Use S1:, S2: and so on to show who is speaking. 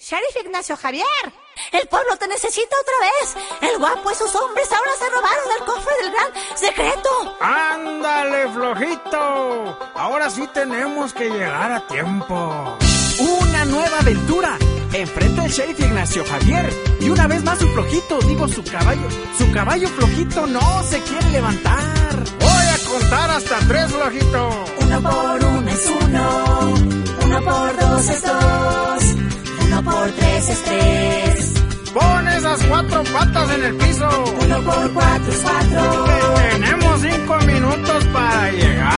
S1: Sheriff Ignacio Javier, el pueblo te necesita otra vez. El guapo y sus hombres ahora se robaron el cofre del gran secreto.
S2: ¡Ándale, flojito! Ahora sí tenemos que llegar a tiempo.
S3: Una nueva aventura. Enfrenta al Sheriff Ignacio Javier. Y una vez más su flojito, digo su caballo flojito no se quiere levantar.
S2: Voy a contar hasta 3, flojito.
S1: 1 por 1 es 1, 1 por 2 es 2, 1 por 3 es 3.
S2: Pon esas 4 patas en el piso.
S1: 1 por 4 es 4.
S2: Tenemos 5 minutos para llegar.